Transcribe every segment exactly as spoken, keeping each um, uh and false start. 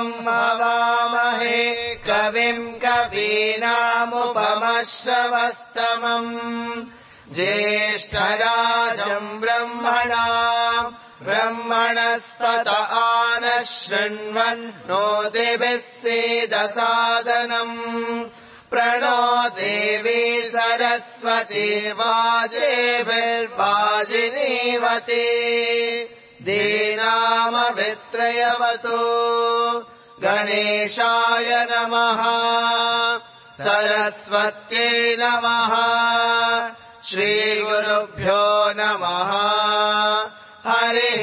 हवामहे कविम् कवीनामुपमश्रवस्तमम् ज्येष्ठराजम् ब्रह्मणाम् ब्रह्मणस्पत आनः शृण्वन्नोतिभिः सीदसादनम् प्रणो देवी सरस्वती वाजेभिर्वाजिनीवती दीनामभित्रयवतु गणेशाय नमः सरस्वत्यै नमः श्रीगुरुभ्यो नमः हरिः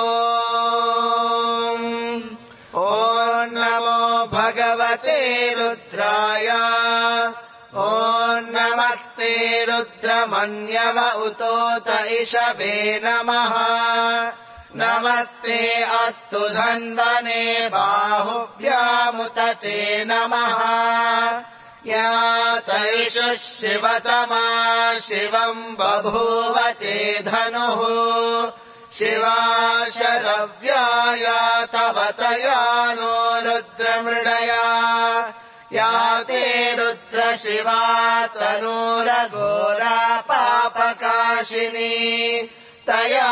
ओम् ॐ नमो भगवते रुद्राय ॐ नमस्ते रुद्रमन्यव उतोत इषवे नमः नमस्ते अस्तु धन्वने बाहुभ्यामुतते नमः या तैषु शिवतमा शिवम् बभूवते धनुः शिवा शरव्याया तव तया नो रुद्रमृडया या ते रुद्रशिवा तनूरघोरा पापकाशिनी तया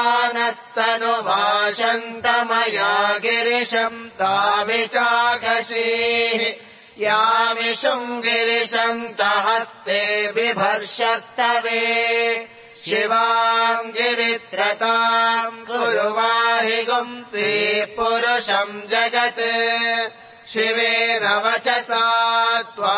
नस्तनुभाषन्तमया गिरिशम् ताविचाकशीः यामिषुम् गिरिशन्तहस्ते बिभर्षस्तवे शिवाम् गिरित्रताम् कुरु वाहिगुंसि पुरुषम् जगत् शिवेन वचसा त्वा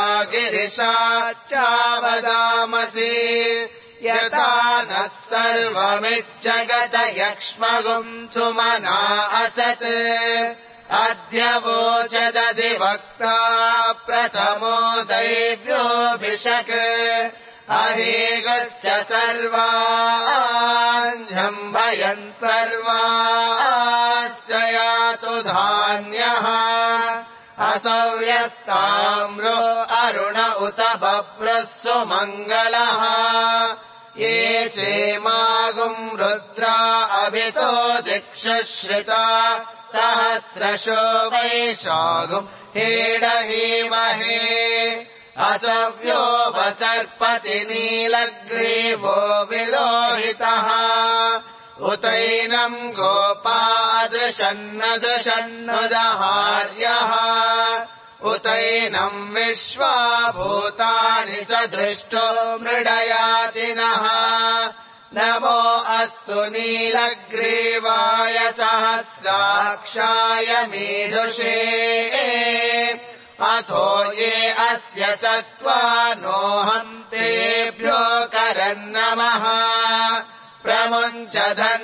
गिरिशाच्चावदामसि यथा नः सर्वमिज्जगत यक्ष्मगुम् सुमना असत् अद्य वोचदधिवक्ता प्रथमो दैव्योऽभिषक् अहेगस्य सर्वाञ्झम्भयन् सर्वाश्च यातु धान्यः असौ यस्ताम्रो अरुण उत बभ्रः सुमङ्गलः ये चेमागुम् रुद्रा अभितो दिक्षुश्रिता सहस्रशो वैशागुम् हेडहीमहे असव्यो वसर्पति नीलग्रीवो विलोहितः उतैनम् गोपादृशन्नदृशन्नुदहार्यः उतैनम् विश्वाभूतानि च दृष्टो मृडयातिनः नमो अस्तु नीलग्रीवाय सहस्राक्षाय मीदुषे अथो ये अस्य चत्वानोऽहम् तेभ्यो करन्नमः प्रमुञ्च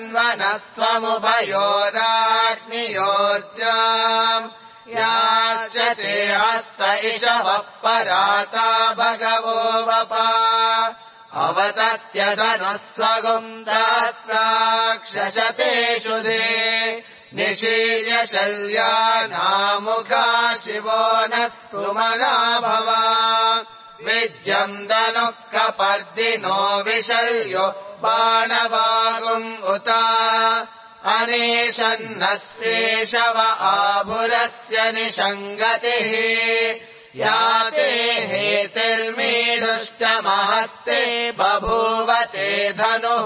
धन्वनस्त्वमुभयोराग्नियोर्जाम् याश्च ते हस्त इषवः पराता भगवो वपा अवतत्यधनुः स्वगुम् सहस्राक्षशतेषु दे निशीर्य शल्यानामुखा शिवो नः सुमना भवा विज्यम् दनुः कपर्दिनो विशल्यो बाणवागुम् उता अनेशन्नस्येषव आभुरस्य निषङ्गतिः याते हेतिर्मीदुष्टमहत्ते बभूवते धनुः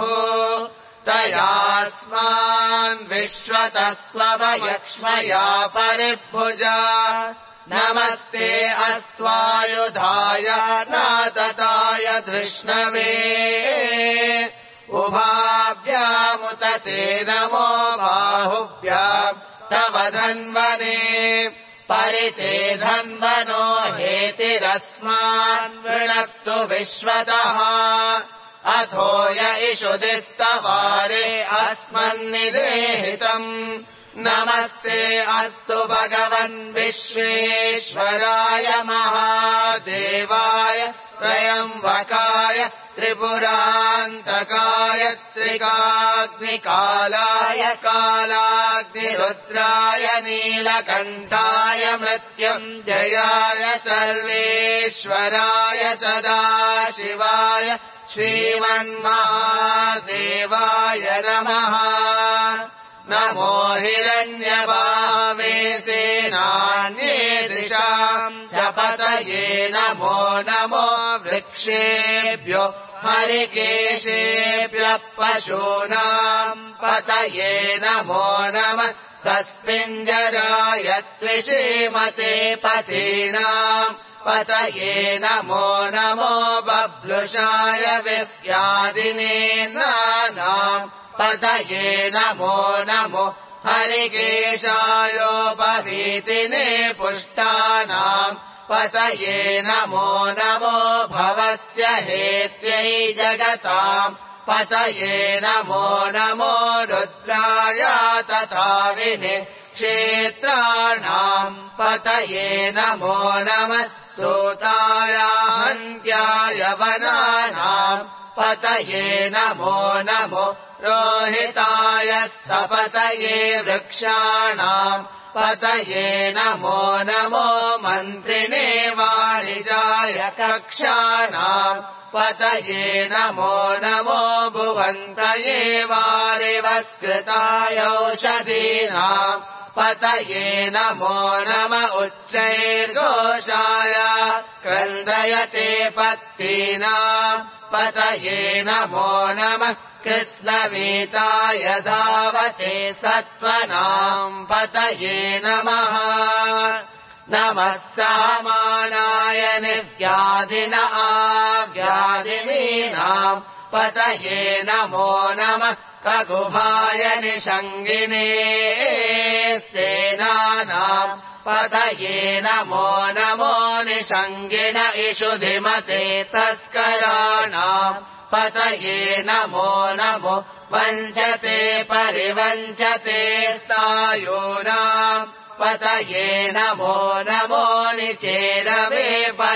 तयास्मान् विश्वतः स्ववयक्ष्मया परिभुजा नमस्ते अस्त्वायुधाय नातताय धृष्णवे उभाभ्यामुतते नमो बाहुभ्याम् तव धन्वने परिते धन्वनो हेतिरस्मान् वृणक्तु विश्वतः अथो य इषुदिस्तवारे अस्मन्निदेहितम् नमस्ते अस्तु भगवन् विश्वेश्वराय महादेवाय त्र्यम्बकाय त्रिपुरान्तकाय त्रिकाग्निकालाय कालाग्निरुद्राय नीलकण्ठाय मृत्युञ्जयाय सर्वेश्वराय सदाशिवाय श्रीमन्महादेवाय नमः नमो हिरण्यबाहवे सेनान्येदृशाम् च पतये नमो नमो वृक्षेभ्यो हरिकेशेभ्यः पशूनाम् पतये नमो नमः सस्मिञ्जराय त्विषीमते पतीनाम् पतये नमो नमो बब्लुषाय विव्याधिनेन्द्राणाम् पतये नमो नमो हरिकेशायोपवीतिने पुष्टानाम् पतये नमो नमो भवस्य हेत्यै जगताम् पतये नमो नमो रुद्राय तथा विने क्षेत्राणाम् पतये नमो नमः सूताय हन्त्याय वनानाम् पतये नमो नमो रोहिताय स्तपतये वृक्षाणाम् पतये नमो नमो मन्त्रिणे वाणिजाय कक्षाणाम् पतये नमो नमो भुवन्तये वारिवत्स्कृताय औषधीनाम् पतये नमो नम उच्चैर्घोषाय क्रन्दयते पत्तीनाम् पतये नमो नमः कृष्णवीताय धावते सत्त्वनाम् पतये नमः नमः सहमानाय निव्याधिन आव्याधिनीनाम् पतये नमो नमः कगुभाय निषङ्गिने सेनानाम् पतये नमो नमो निषङ्गिन इषुधिमते तस्कराणाम् पतये नमो नमो वञ्चते परिवञ्चते स्थायूनाम् पतये नमो नमो निचेरवे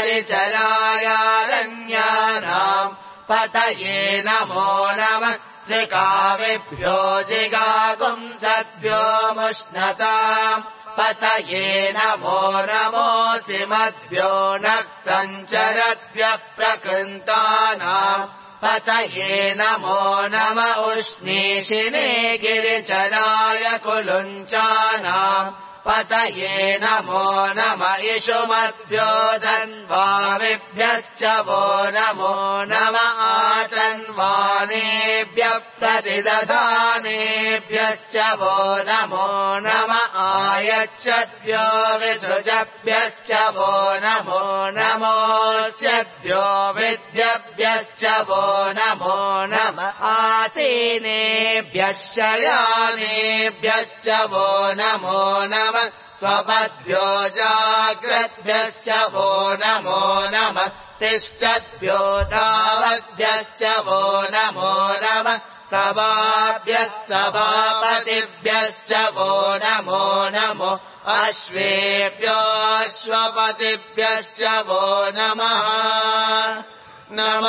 परिचरायारण्यानाम् पतये नमो नमः श्रिकाविभ्यो जिगागुंसद्भ्यो मुष्णताम् पतये नमो नमो चिमद्भ्यो नक्तञ्चरद्भ्यः प्रकृन्तानाम् पतये नमो नम उष्णीषिणे गिरिचराय कुलुञ्चानाम् पतये नमो नम इषुमद्भ्यो धन्वाविभ्यश्च वो नमो नम आतन्वानेभ्यः प्रतिदधानेभ्यश्च वो नमो नम आयच्छद्भ्यो विसृजभ्यश्च वो नमो नमोऽस्यभ्यो विद्यभ्यश्च वो नमो नम आसीनेभ्यः शयानेभ्यश्च वो नमो नम स्वपद्भ्यो जाग्रद्भ्यश्च वो नमो नमः तिष्ठद्भ्यो धावद्भ्यश्च वो नमो नमः सभाभ्यः सभापतिभ्यश्च वो नमो नमो अश्वेभ्यो अश्वपतिभ्यश्च वो नमः नम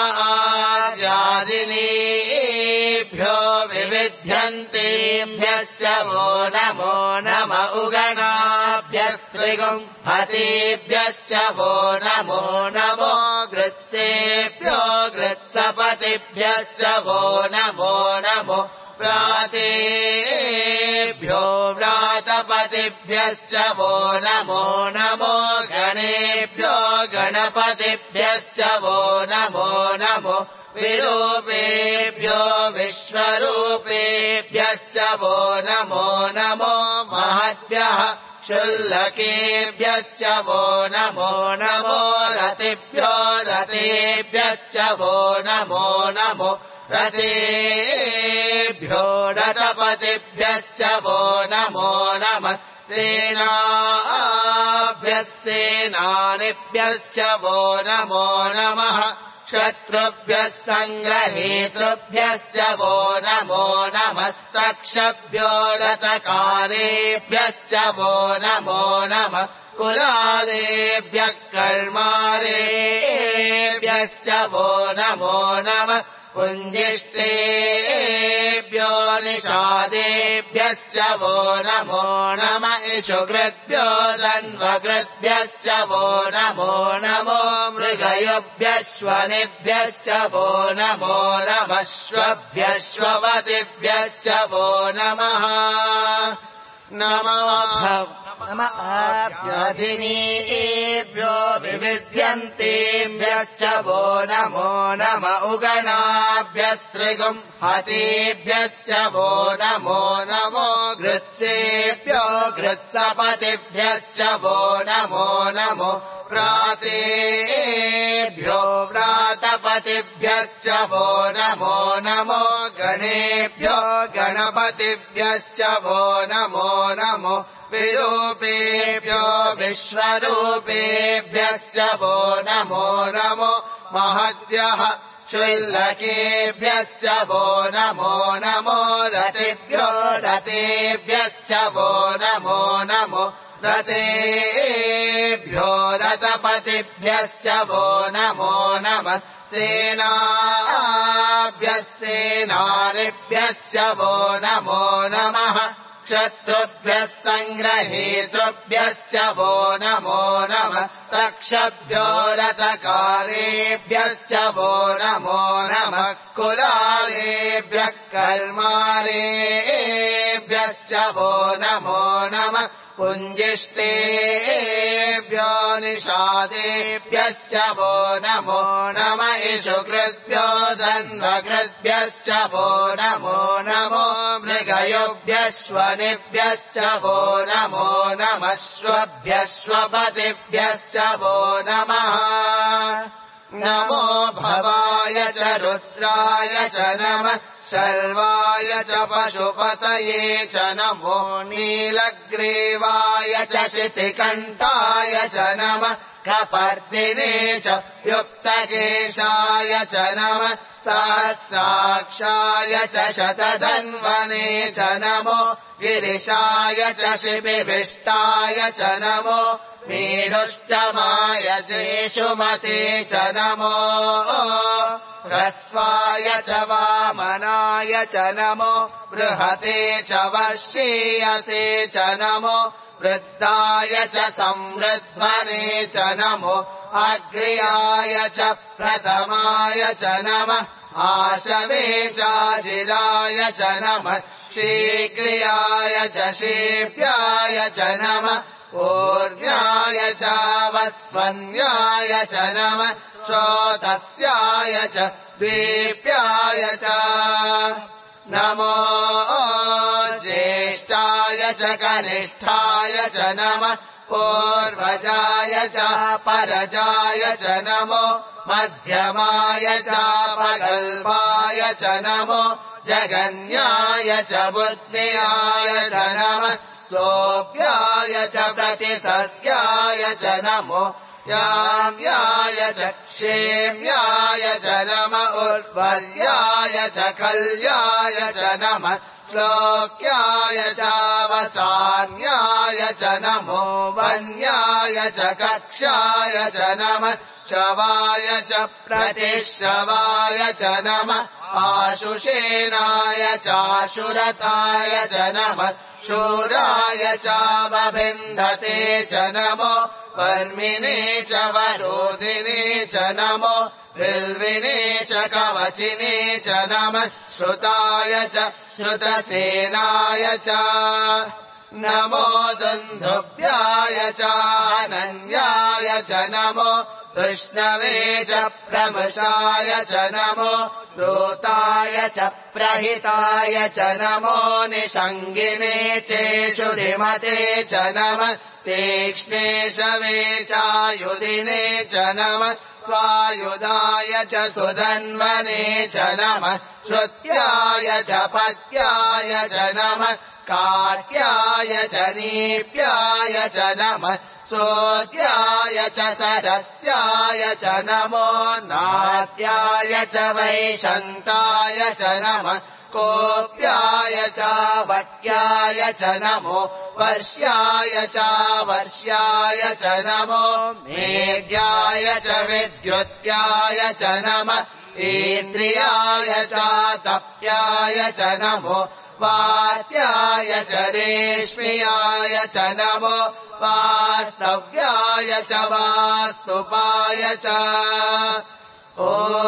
आर्यादिनीभ्यो विविध्यन्तेभ्यश्च वो नमो नम उगणाभ्यस्त्रिगुम् हतेभ्यश्च वो नमो नमो गृत्सेभ्यो गृत्सपतिभ्यश्च वो नमो नमो व्रातेभ्यो व्रातपतिभ्यश्च वो नमो नमो गणेभ्यो गणपतिभ्यश्च वो नमो नमो विरूपेभ्यो विश्वरूपेभ्यश्च वो नमो नमो महद्भ्यः क्षुल्लकेभ्यश्च वो नमो नमो रतिभ्यो रतेभ्यश्च वो नमो नमो रतेभ्यो रथपतिभ्यश्च वो नमो नमः सेनाभ्यः सेनानिभ्यश्च वो नमो नमः शत्रुभ्यः सङ्ग्रहेतृभ्यश्च वो नमो नमस्तक्षभ्यो रथकारेभ्यश्च वो नमो नमः कुलालेभ्यः कर्मारेभ्यश्च वो नमो नमः पुञ्जिष्टेभ्यो निशा निषादेभ्यश्च वो नमो नम इषुकृद्भ्यो धन्वकृद्भ्यश्च वो नमो नमो मृगयुभ्यश्वनिभ्यश्च वो नमो नमश्वभ्यश्वपतिभ्यश्च वो नमः नमः नमःभ्यधिनीभ्यो विविध्यन्तेभ्यश्च वो नमो नम उगणाभ्यस्त्रिगुम् हतेभ्यश्च वो नमो नमो गृत्सेभ्यो गृत्सपतिभ्यश्च वो नमो नमो व्रातेभ्यो व्रातपतिभ्यश्च वो नमो नमो गणेभ्यो गणपतिभ्यश्च वो नमो नमो विरूपेभ्यो विश्वरूपेभ्यश्च वो नमो नमो महद्यः क्षुल्लकेभ्यश्च वो नमो नमो रतिभ्यो रतेभ्यश्च वो नमो नमो रतेभ्यो रतपतिभ्यश्च वो नमो नमः सेनाभ्यस्सेनानिभ्यश्च वो नमो नमः शत्रुभ्यस्तङ्ग्रहेतृभ्यश्च वो नमो नमस्तक्षभ्यो रतकारेभ्यश्च वो नमो नमः कुलालेभ्यः कर्मारेभ्यश्च वो नमो नमः पुञ्जिष्टेभ्यो निषादेभ्यश्च वो नमो नम इषुकृद्भ्यो धन्वकृद्भ्यश्च वो नमो नमो मृगयुभ्यश्वनिभ्यश्च वो नमो नमश्वभ्यश्वपतिभ्यश्च वो नमः नमो भवाय च रुद्राय च नमः शर्वाय च पशुपतये च नमो नीलग्रीवाय च शितिकण्ठाय च नमः कपर्दिने च युक्तकेशाय च नमः सहस्राक्षाय च शतधन्वने च नमो गिरिशाय च शिबिभिष्टाय च नमो मीढुष्टमाय चेषुमते च नमो ह्रस्वाय च वामनाय च नमो बृहते च वर्षीयसे च नमो वृद्धाय च संवृध्वने च नमो अग्र्याय च प्रथमाय च नमः आशवे चाजिराय च नमः शीघ्रियाय च शीभ्याय च नमः ऊर्व्याय च वस्वन्याय च नमः श्रोतस्याय च द्वीप्याय च नमो ज्येष्ठाय च कनिष्ठाय च नमः पूर्वजाय च परजाय च नमो मध्यमाय च पगल्वाय च नमो जगन्याय च बुद्ध्याय च नमः सोऽभ्याय च प्रतिसर्याय च नमो याम्याय च क्षेम्याय च नम उर्वर्याय च कल्याय च नमः श्लोक्याय चावसान्याय च नमो वन्याय च कक्षाय च नमः शवाय च प्रतिश्रवाय च नमः आशुषेनाय चाशुरताय च नमः शूराय चावभिन्धते च नमो वर्मिने च वरोधिने च नमो बिल्विने च कवचिने च नमः श्रुताय च श्रुतसेनाय च नमो दुन्दुभ्याय च अनन्याय च नमो कृष्णवे च प्रमशाय च नमो दूताय च प्रहिताय च नमो निषङ्गिने चेषुधिमते च नमः तीक्ष्णे शवे चायुधिने च नमः स्वायुधाय च सुधन्वने च नमः श्रुत्याय च पत्याय च नमः काट्याय च नीप्याय च नमः सोत्याय च सरस्याय च नमो नाट्याय च वैशन्ताय च नमः कोप्याय च वट्याय च नमो वर्ष्याय च वर्ष्याय च नमो मेघ्याय च विद्युत्याय च नमः इन्द्रियाय च तप्याय च नमो वात्याय च रेश्म्याय च नमो वास्तव्याय च वास्तुपाय च ॐ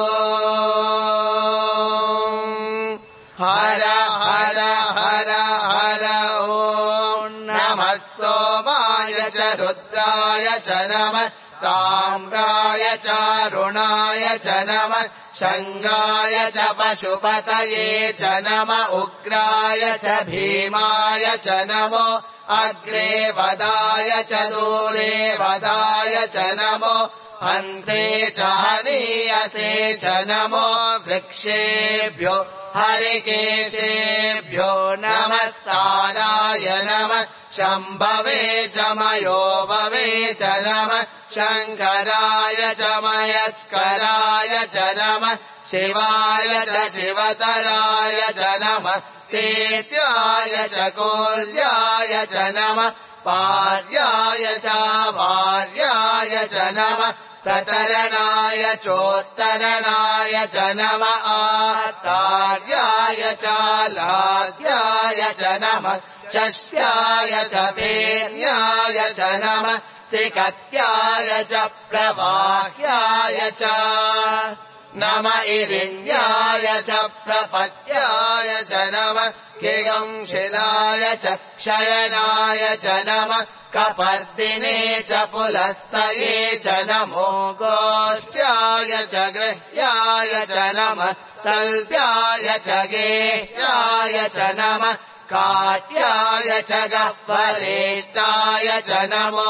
हर हर हर हर ॐ नमः सोमाय च रुद्राय च नमः ताम्राय च रुणाय च नमः शङ्गाय च पशुपतये च नमः उग्राय च भीमाय च नमो अग्रे वदाय च दूरे वदाय च नमो अन्ते च हनीयसे च नमो वृक्षेभ्यो हरिकेशेभ्यो नमस्ताराय नमः शम्भवे च मयोभवे च नमः शङ्कराय च मयस्कराय च नमः शिवाय च शिवतराय च नमः तेत्याय च कोल्याय च नमः पार्याय च वार्याय च नमः प्रतरणाय चोत्तरणाय च नमः आतार्याय च लाद्याय च नमः शस्याय च पेन्याय च नमः सिकत्याय च प्रवाह्याय च नम इरिण्याय च प्रपत्याय च नमः किगंशिलाय च क्षयनाय च नमः कपर्दिने च पुलस्तये च नमो गोष्ठ्याय च गृह्याय च नमः तल्प्याय च गेह्याय च नमः काट्याय च गह्वरेष्टाय च नमो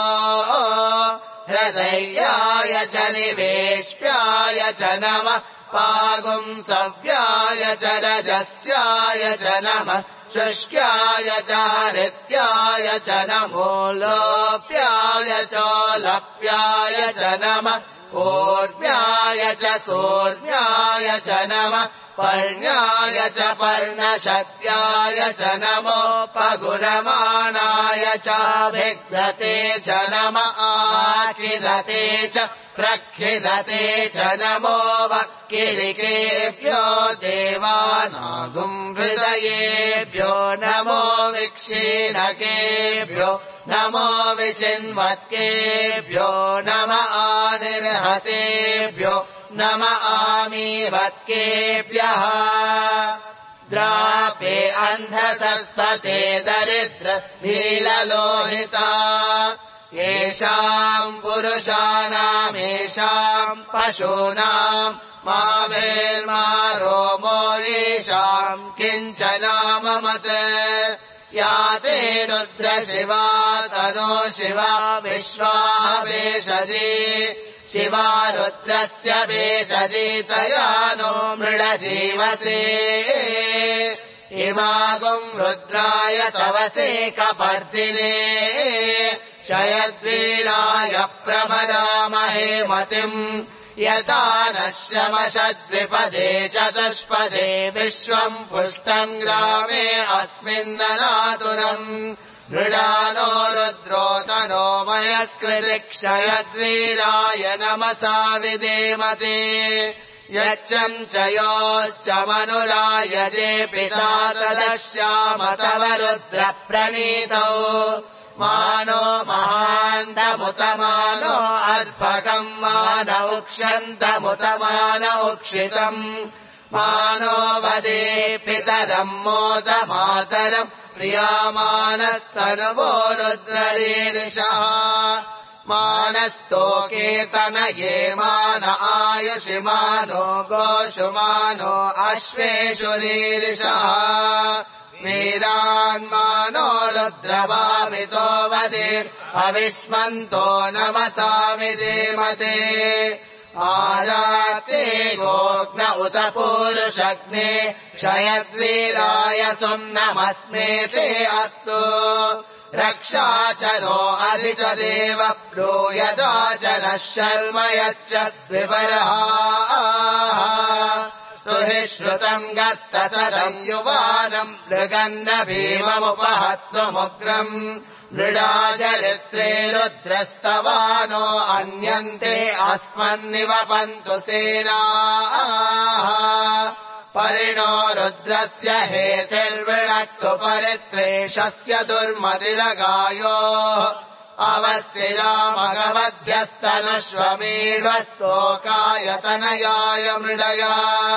हृदयाय च निवेश्याय च नमः पागुंसव्याय च रजस्याय च नमः शुष्क्याय च हृत्याय च नमो लोप्याय च लप्याय च नमः ऊर्व्याय च सूर्व्याय च नमः पर्ण्याय च पर्णशत्याय च नमो पगुरमाणाय च विघ्नते च नमः आखिदते च प्रखिदते च नमो वक्किलिकेभ्यो देवानागुंहृदयेभ्यो नमो विक्षीणकेभ्यो नमो विचिन्वत्केभ्यो नम आनिर्हतेभ्यो नम आमीवत्केभ्यः द्रापे अन्धसरस्वते दरिद्र नीललोहिता येषाम् पुरुषाणामेषाम् पशूनाम् मा वेल्मा रोमो येषाम् किञ्चनाममत् या ते रुद्र शिवा तनो शिवा विश्वाः वेषजी शिवा रुद्रस्य वेषजी तया नो मृडजीवसे इमागुम् रुद्राय तवसे कपर्दिने शयद्वीराय प्रभरामहे मतिम् यथा नश्यमशद्विपदे चतुष्पदे विश्वम् पुष्टम् ग्रामे अस्मिन्ननातुरम् मृडानो रुद्रोतनो मयस्कृतिक्षयद्वीराय नमसा विधेमते यच्चम् च योश्च मनुराय जे पिता तदश्याम तव रुद्र प्रणीतौ मानो महान्तमुतमानो अर्भकम् मान उक्षन्तमुतमान उक्षितम् मानो वदे पितरम् मोद मातरम् प्रियामानस्तनुवो रुद्ररीर्षः मानस्तोकेतनये मान आयुषि मानो गोषु मानो अश्वेषु रीर्षः वीरान्मानो रुद्रभावितो वदेर् अविष्मन्तो नमसा विधेमते आराते गोग्न उत पूरुषग्ने क्षयद्वीराय सुम्नमस्मे ते अस्तु रक्षा च नो अधि च देव ब्रूयदा च नः शर्म यच्च द्विपरः स्तुहि श्रुतम् गत्त सदम् युवानम् मृगन्न भीममुपहत्वमुग्रम् मृडाचरित्रे रुद्रस्तवानो अन्यन्ते अस्मन्निवपन्तु सेनाः परिणो रुद्रस्य हेतिर्वृणक्तु परित्रेषस्य दुर्मतिरगायो अवस्तिरामगवध्यस्तनश्वमीढस्तोकायतनयाय मृडया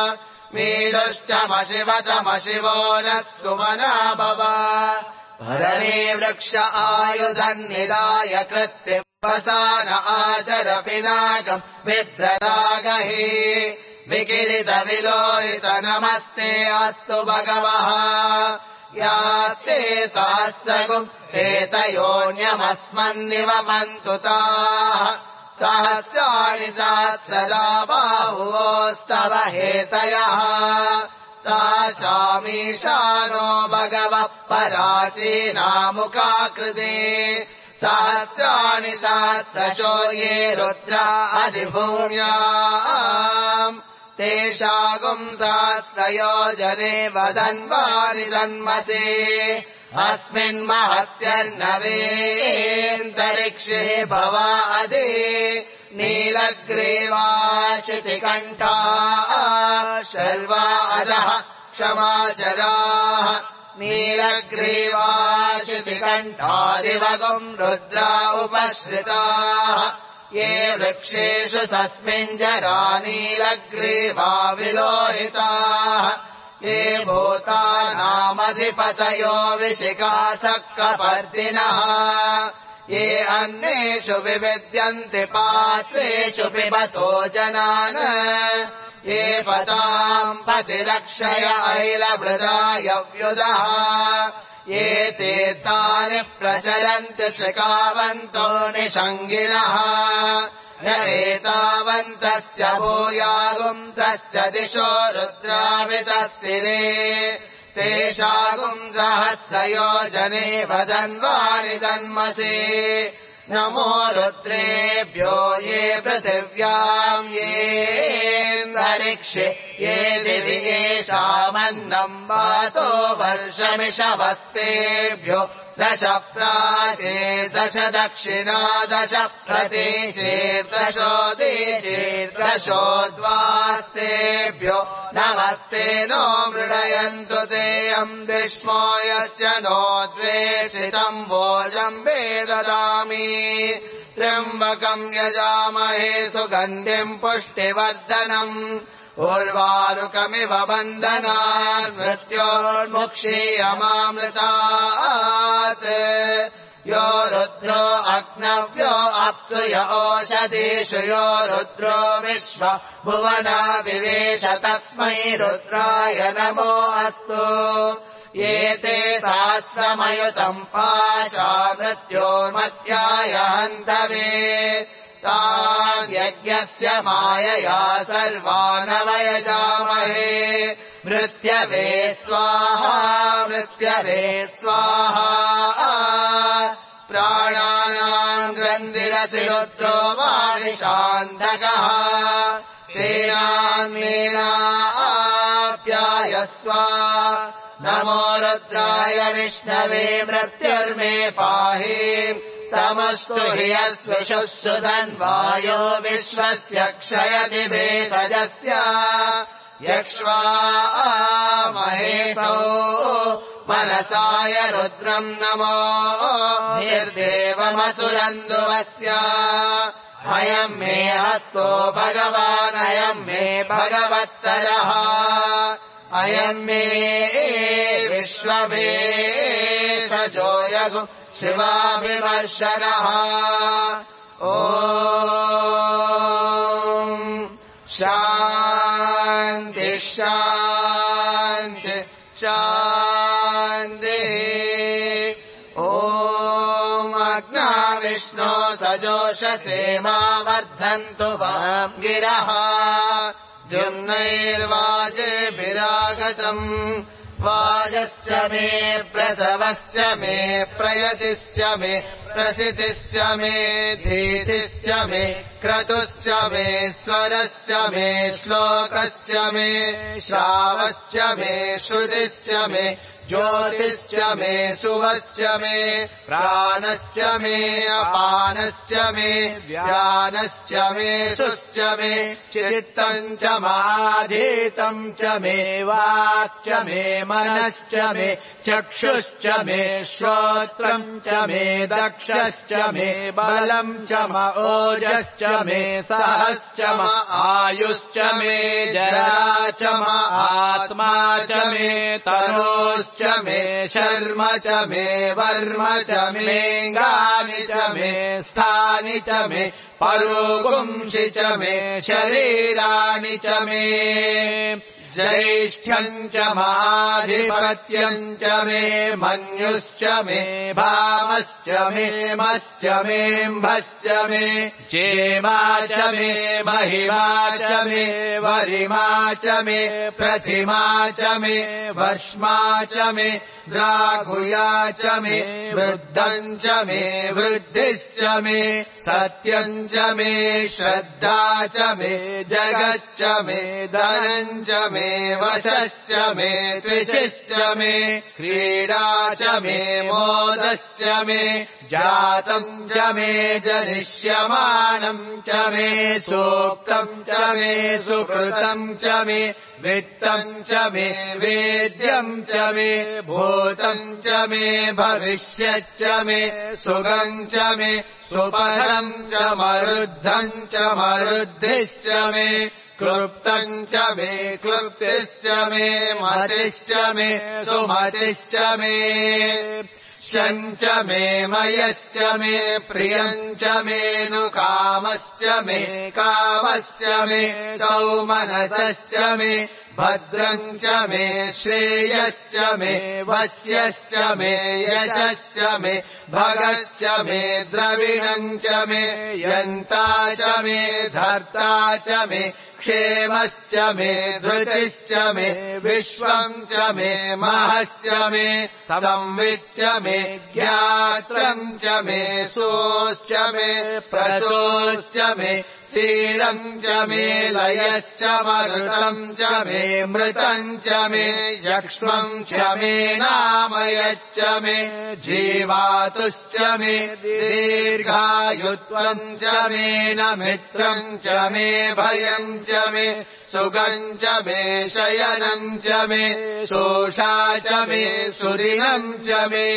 मीढुश्चमशिवतमशिवो नः सुमना भव भरणे वृक्ष आयुधन्निदाय कृत्तिवसान आचर पिनाकम् बिभ्रदागहि विकिरितविलोहित नमस्ते अस्तु भगवः यास्ते सहस्रगुम् एतयोऽन्यमस्मन्निवमन्तु ताः सहस्राणि सहस्रदा बाहुवोस्तव हेतयः तासामीशानो भगवः पराचीनामुखाकृते सहस्राणि सहस्रशो ये रुद्रा अधिभूम्याम् तेषागुम् सहस्रयोजने वदन्वानि जन्मसे अस्मिन्महत्यर्नवेऽन्तरिक्षे भवादे नीलग्रीवाशितिकण्ठाः शर्वा अधः क्षमाचराः नीलग्रीवाशितिकण्ठादिवगुम् रुद्रा उपश्रिताः ये वृक्षेषु तस्मिञ्जरा नीलग्रीवा विलोहिताः ये भूतानामधिपतयो विशिखासक्कपर्दिनः ये अन्येषु विविद्यन्ति पात्रेषु पिबतो जनान् ये पताम् पतिरक्षय ऐलवृदायव्युदः ये तीर्थानि प्रचरन्ति शिखावन्तो निषङ्गिनः न एतावन्तस्य भूयागुम् तस्य दिशो रुद्रावितस्तिरे तेषागुम् सहस्रयोजने वदन्वानि जन्मसे नमो रुद्रेभ्यो ये पृथिव्याम् येऽन्तरिक्षे ये दिवि येषामन्नम् वातो वर्षमिषवस्तेभ्यो दश प्राचीर्दश दक्षिणा दश प्रतीचीर्दशोदीचीर्दशोद्वास्तेभ्यो नमस्ते नो मृडयन्तु तेऽम् विष्मो यच्च नो द्वेषितम् भोजम् वेददामि त्र्यम्बकम् यजामहे सुगन्धिम् पुष्टिवर्धनम् उर्वारुकमिव बन्धनान् मृत्योर्मुक्षीयमामृतात् यो रुद्रो अग्नव्यो अप्सु य ओषधीषु यो रुद्रो विश्व भुवना विवेश तस्मै रुद्राय नमो अस्तु ये ते सहस्रमयुतम् पाशा मृत्योर्मत्याय हन्तवे तान् यज्ञस्य मायया सर्वानवयजामहे मृत्यवे स्वाहा मृत्यवे स्वाहा प्राणानाम् ग्रन्थिरसि रुद्रो वारिशान्तकः तेनान्मेनाप्यायस्व नमो रुद्राय विष्णवे मृत्युर्मे पाहि तमस्तु ह्रियस्विषुः धन्वायो विश्वस्य क्षयति भेषजस्य यक्ष्वा महेशो मनसाय रुद्रम् नमो निर्देवमसुरन्दुवस्य अयम् मे हस्तो भगवान् अयम् मे भगवत्तरः अयम् मे विश्ववेशजो यगु शिवाभिवर्षणः ॐ शान्ति शान्ति शान्तिः ॐ अग्ना विष्णो सजोषसे मा वर्धन्तु वाम् गिरः द्युम्नैर्वाजेभिरागतम् वाजश्च मे प्रसवश्च मे प्रयतिश्च मे प्रसितिश्च मे धीतिश्च मे क्रतुश्च मे स्वरश्च मे श्लोकश्च मे श्रावश्च मे श्रुतिश्च मे ज्योतिश्च मे शुभश्च मे प्राणश्च मे अपानश्च मे व्यानश्च मे सुश्च मे चित्तम् च माधीतम् च मे वाक्च मे मनश्च मे चक्षुश्च मे श्रोत्रम् च मे दक्षश्च मे बलम् च म ओजश्च मे सहश्च म आयुश्च मे जरा च म आत्मा च मे तनोश्च मे शर्म च मे वर्म च मे गानि च मे स्थानि च मे परोगुंसि च मे शरीराणि च मे ज्येष्ठ्यम् च माधिपत्यम् च मे मन्युश्च मे भामश्च मे मश्च मेऽम्भश्च मे जेमा च मे महिमा च मे वरिमा च मे प्रतिमा च मे वर्ष्मा च मे द्राघुया च मे वृद्धम् च मे वृद्धिश्च मे सत्यम् च मे श्रद्धा च मे जगच्च मे धनम् च मे वचश्च मे त्विषश्च मे क्रीडा च मे मोदश्च मे जातम् च मे जनिष्यमाणम् च मे सूक्तम् च मे सुकृतम् च मे वित्तम् च मे वेद्यम् च मे भूतम् च मे भविष्यच्च मे सुगम् च मे सुपथम् च मरुद्धम् च मरुद्धिश्च मे क्लृप्तम् च मे क्लृप्तिश्च मे मतिश्च मे सुमतिश्च मे शम् च मे मयश्च मे प्रियम् च मे नुकामश्च मे कामश्च मे सौमनसश्च मे भद्रम् च मे श्रेयश्च मे वस्यश्च मे यशश्च मे भगश्च मे द्रविणम् च मे यन्ता च मे धर्ता च मे क्षेमश्च मे धृतिश्च मे विश्वम् च मे महश्च मे संविच्च मे ज्ञात्रम् च मे सोश्च मे प्रसोश्च मे शीलम् च मे लयश्च मरुतम् च मे मृतम् च मे यक्ष्मम् च मे नामयच्च मे जीवातुश्च मे दीर्घायुत्वम् च मे न मित्रम् च मे भयम् च मे सुगम् च मे शयनम् च मे शोषा च मे सुदिनम् च मे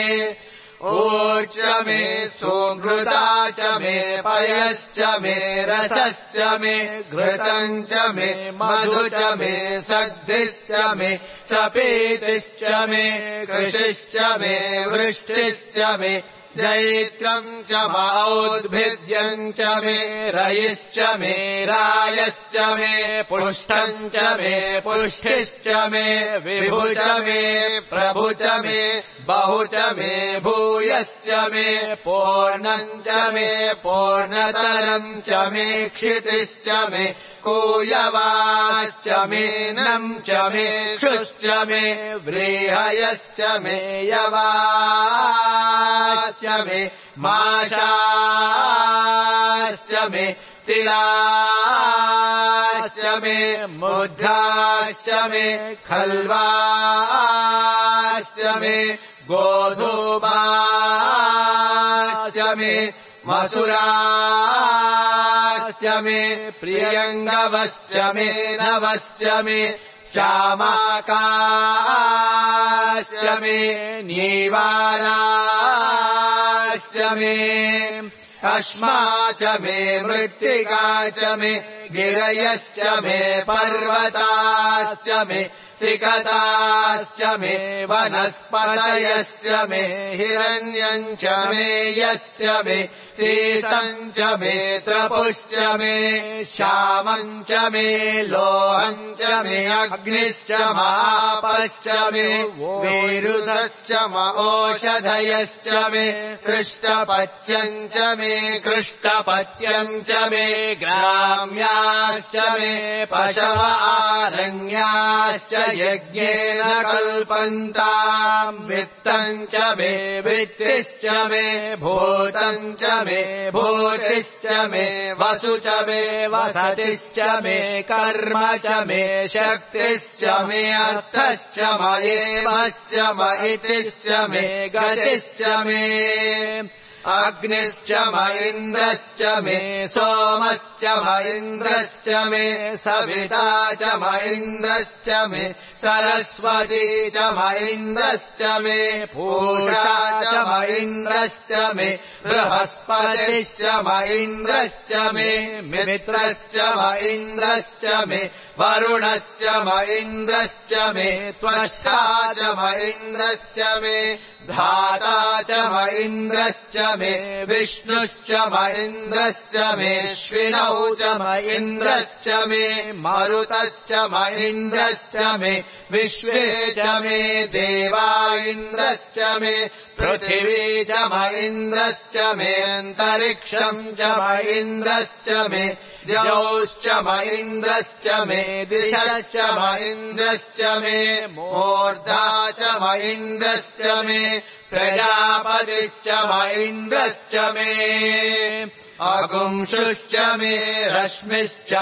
ऊर्च मे सुघृता च मे पयश्च मे रसश्च मे घृतम् च मे मधु च मे सद्धिश्च मे सपीतिश्च मे कृषिश्च मे वृष्टिश्च मे जैत्रम् च मौद्भिद्यम् च मे रयिश्च मे रायश्च मे पुष्टम् च मे पुष्टिश्च मे विभु च मे प्रभु च मे बहु च मे भूयश्च मे पूर्णम् च मे पूर्णतरम् च मे क्षितिश्च मे कूयवाश्च मे नम् च मे क्षुश्च मे व्रीहयश्च मे यवाश्च मे माशाश्च मे तिलाश्च मे मुद्गाश्च मे खल्वाश्च मे गोधूमाश्च मे मसुराश्च मे प्रियङ्गवश्च मे नवश्च मे श्यामाकाश्च मे नीवाराश्च मे अश्मा च मे मृत्तिका च मे गिरयश्च मे पर्वताश्च मे सिकताश्च मे वनस्पतयश्च मे हिरण्यम् च मे यश्च मे सीतम् च मे त्रपुश्च मे श्यामम् च मे लोहम् च मे अग्निश्च मापश्च मे विरुधश्च म ओषधयश्च मे कृष्णपत्यम् च मे कृष्णपत्यम् च मे ग्राम्याश्च मे पशव आरण्याश्च यज्ञेन कल्पन्ताम् वित्तम् च मे वित्तिश्च मे भूतम् च मे भूतिश्च मे वसु च मे वसतिश्च मे कर्म च मे शक्तिश्च मे अर्थश्च मयेवश्च मयितिश्च मे गतिश्च मे अग्निश्च म इन्द्रश्च मे सोमश्च म इन्द्रश्च मे सविता च म इन्द्रश्च मे सरस्वती च म इन्द्रश्च मे पूषा च म इन्द्रश्च मे बृहस्पतिश्च म इन्द्रश्च मे मित्रश्च म इन्द्रश्च मे वरुणश्च म इन्द्रश्च मे त्वष्टा च म इन्द्रश्च मे धाता च म इन्द्रश्च मे विष्णुश्च म इन्द्रश्च मे श्विनौ च म इन्द्रश्च मे मरुतश्च म इन्द्रश्च मे विश्वे च मे देवा इन्द्रश्च मे पृथिवी च म इन्द्रश्च मे अन्तरिक्षम् च म इन्द्रश्च मे द्यौश्च म इन्द्रश्च मे दिशश्च म इन्द्रश्च मे मूर्धा च म इन्द्रश्च मे प्रजापतिश्च म इन्द्रश्च मे अगुंशुश्च मे रश्मिश्च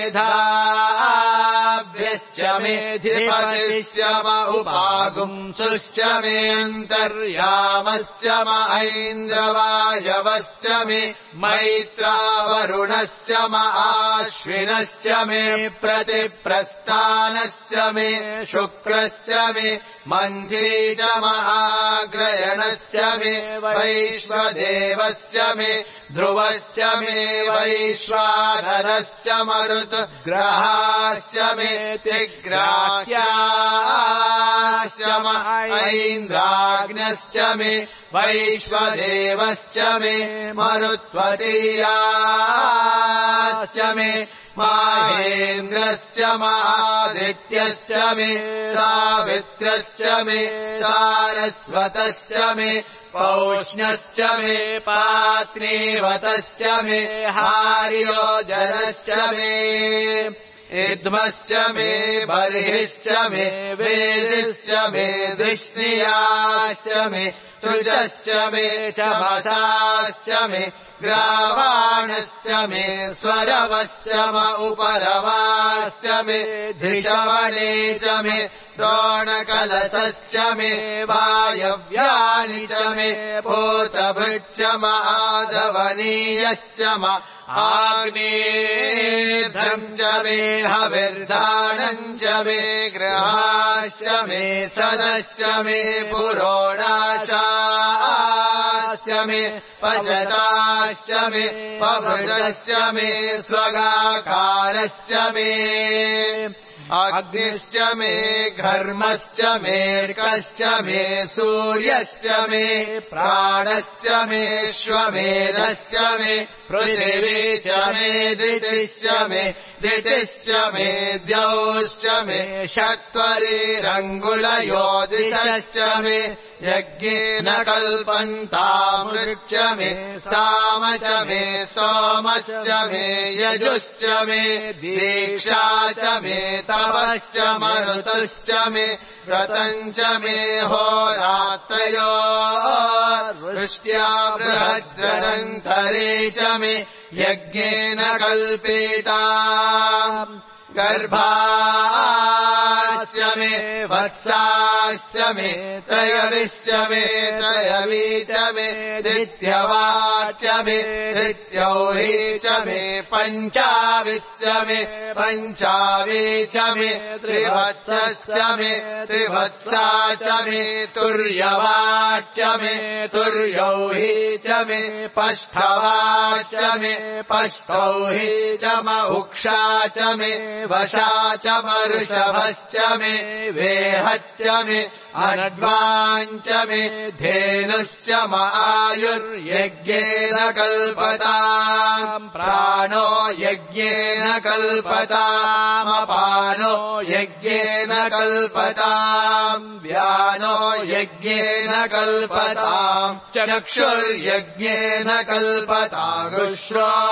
मेधाभ्यश्च मे धिपतिश्च म उपागुंशुश्च मे अन्तर्यामश्च म ऐन्द्रवायवश्च मे मैत्रावरुणश्च म आश्विनश्च मे प्रतिप्रस्थानश्च मे शुक्रश्च मे मन्त्री च म आग्रयणश्च मे वैश्वदेवश्च मे ध्रुवश्च मे वैश्वानरश्च मरुतग्रहाश्च मे तिग्राह्याश्च म ऐन्द्राग्न्यश्च मे वैश्वदेवश्च मे मरुत्वतीयाश्च मे माहेन्द्रश्च मादित्यश्च मे सावित्रश्च मे सारस्वतश्च मे पौष्ण्यश्च मे पात्नीवतश्च मे हार्योजनश्च मे इद्मश्च मे बर्हिश्च मे वेदिश्च मे दिष्णियाश्च मे सृजश्च मे चमसाश्च मे ग्रावाणश्च मे स्वरवश्च म उपरवाश्च मे धिषवणे च मे द्रोणकलशश्च मे वायव्यानि च मे भूतभृच्च म आधवनीयश्च म आग्नेयम् च मे हविर्दानम् च मे गृहाश्च मे सदश्च मे पुरोणाशाश्च मे पचताश्च मे पभृजश्च मे स्वगाकारश्च मे अग्निश्च मे घर्मश्च मेऽर्कश्च मे सूर्यश्च मे प्राणश्च मे श्वमेधश्च मे पृथिवी च मे दितिश्च मे दितिश्च मे द्यौश्च मे षट्वरीरङ्गुलयोदिशश्च मे यज्ञेन कल्पन्तामृच्च मे साम च मे सोमश्च मे यजुश्च मे दीक्षा च मे तपश्च मरुतश्च मे व्रतम् च मे होरात्रयो वृष्ट्या बृहद्रदन्तरे च मे यज्ञेन कल्पिता गर्भाश्च मे वत्साश्च मे त्रयविश्च मे त्रयवी च मे दित्यवाच्च मे दित्यौही च मे पञ्चाविश्च मे पञ्चावी च मे त्रिवत्सश्च मे त्रिवत्सा च मे तुर्यवाच्च मे तुर्यौही च मे पष्ठवाच्च मे पष्ठौही च म उक्षा च मे वशा च मरुषभश्च मे वेहच्च मे अनड्वाञ्च मे धेनुश्च म आयुर्यज्ञेन कल्पताम् प्राणो यज्ञेन कल्पतामपानो यज्ञेन कल्पताम् व्यानो यज्ञेन कल्पताम् चक्षुर्यज्ञेन कल्पताम्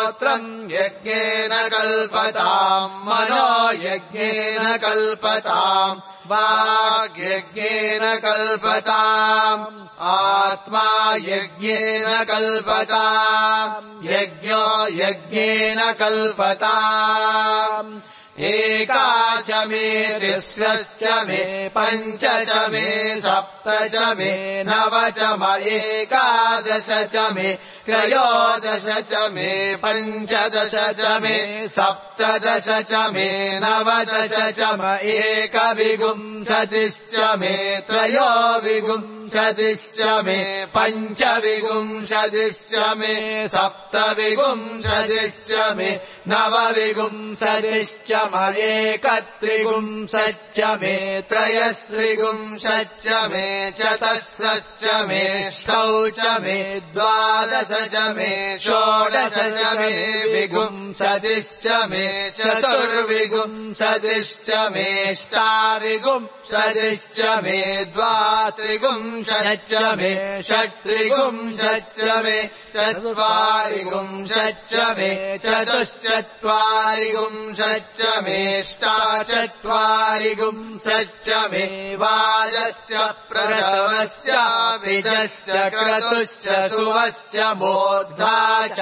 श्रोत्रम् यज्ञेन कल्पताम् मनो यज्ञेन कल्पताम् वाग्यज्ञेन कल्पताम् आत्मा यज्ञेन कल्पताम् यज्ञो यज्ञेन कल्पताम् एका च मे तिस्रश्च मे पञ्च च मे सप्त च मे नव च म एकादश च मे त्रयोदश च मे पञ्चदश च मे सप्तदश च मे नवदश च म एकविंशतिश्च मे त्रयोविंशतिश्च मे पञ्चविंशतिश्च मे सप्तविंशतिश्च मे नवविंशतिश्च म एकत्रिंशच्च मे त्रयस्त्रिंशच्च मे चतस्रश्च मे षष्ठौ च मे द्वादश च मे षोडश च मे विंशतिश्च मे चतुर्विंशतिश्च मे अष्टाविंशतिश्च मे द्वात्रिंशच्च मे षट्त्रिंशच्च मे चत्वारिंशच्च मे चतुश्चत्वारिंशच्च मे अष्टाचत्वारिंशच्च मे वाजश्च प्रथमश्च बीजश्च क्रतुश्च सुवश्च मूर्धा च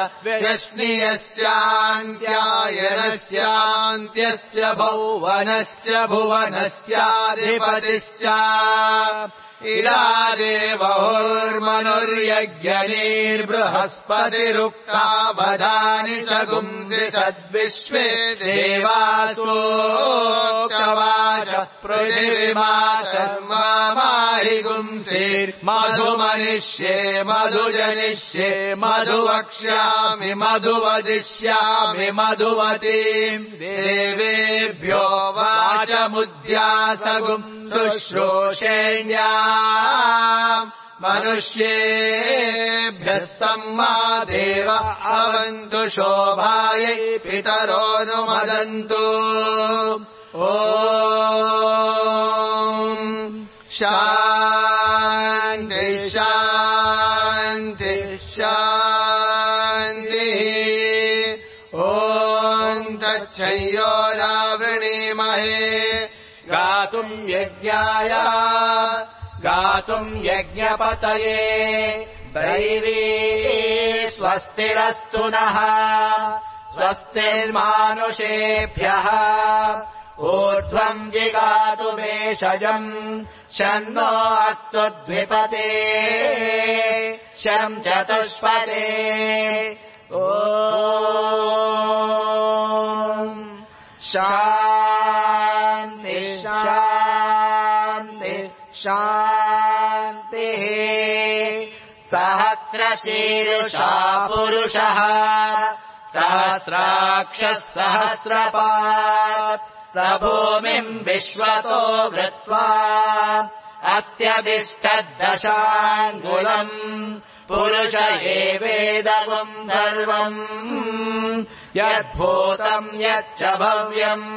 व्यश्नियश्चान्त्यायनस्यान्त्यश्च भुवनश्च भुवनस्याधिपतिश्च इरादेवोर्मनुर्यज्ञनीर्बृहस्पतिरुक्तावधानि सगुंसि सद्विश्वे देवासोक्तवाच पृथिवीमातर्माहि गुंसिर्मधुमनिष्ये मधुजनिष्ये मधुवक्ष्यामि मधुवदिष्यामि मधुमतीम् देवेभ्यो वाचमुद्यासगुम् शुश्रूषेण्या मनुष्येभ्यस्तम् मा देव अवन्तु शोभायै पितरोऽनुमदन्तु ॐ शान्ति शान्ति शान्तिः ॐ तच्छयोरावृणीमहे गातुम् यज्ञाय गातुम् यज्ञपतये दैवी स्वस्तिरस्तु नः स्वस्तिर्मानुषेभ्यः ऊर्ध्वम् जिगातु भेषजम् शन्नो अस्तु द्विपते शम् चतुष्पदे ॐ शान्ति शान्ति शान्तिः सहस्रशीर्षा पुरुषः सहस्राक्षः सहस्रपात् स भूमिम् विश्वतो वृत्वा अत्यभिष्टद्दशाङ्गुलम् पुरुष एवेदगुम् सर्वम् यद्भूतम् यच्च भव्यम्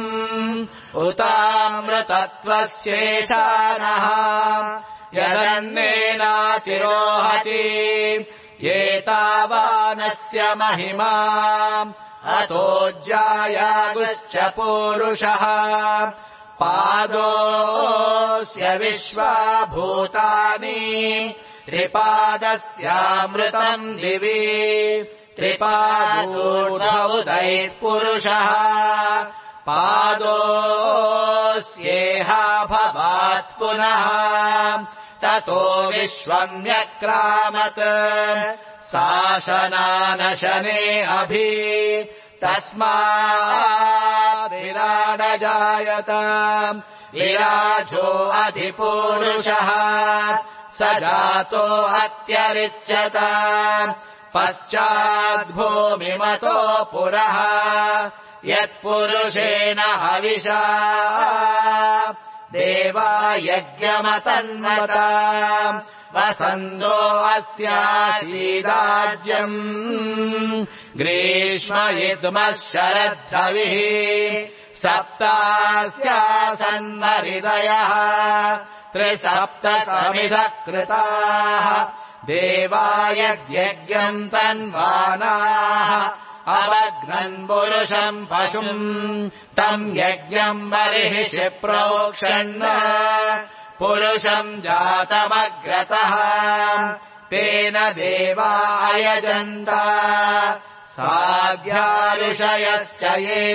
उतामृतत्वस्येषानः यदन्नेनातिरोहति एतावानस्य महिमा अतो ज्यायागुश्च पूरुषः पादोऽस्य विश्वाभूतानि त्रिपादस्यामृतम् दिवि त्रिपादोऽधौदैः पुरुषः पादोऽस्येहा भवात् पुनः ततो विश्वम् व्यक्रामत् शासनानशने अभि तस्मात् विराडजायत विराजो अधिपूरुषः स जातो अत्यरिच्यत पश्चाद्भूमिमतो पुरः यत्पुरुषेण हविषा देवा यज्ञमतन्वता वसन्तो अस्यासीदाज्यम् ग्रीष्म इद्मः शरद्धविः सप्तास्यासन्महृदयः त्रिसप्त समिधः कृताः देवा यज्ञम् तन्वानाः अवघ्नन् पुरुषम् पशुम् तम् यज्ञम् बर्हिषि प्रोक्षन् पुरुषम् जातमग्रतः तेन देवा अयजन्त साध्याऋषयश्च ये